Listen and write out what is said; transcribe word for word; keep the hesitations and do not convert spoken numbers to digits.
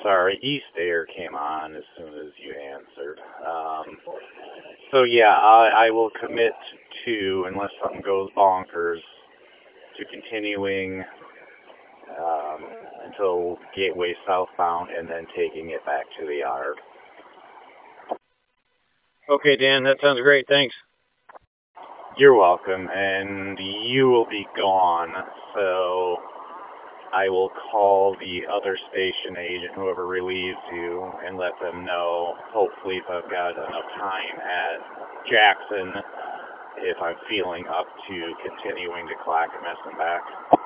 sorry, East Air came on as soon as you answered. Um, so yeah, I, I will commit to, unless something goes bonkers, to continuing um, until Gateway southbound and then taking it back to the yard. Okay, Dan, that sounds great. Thanks. You're welcome, and you will be gone, so I will call the other station agent, whoever relieves you, and let them know, hopefully if I've got enough time at Jackson, if I'm feeling up to continuing to Clackamas and back.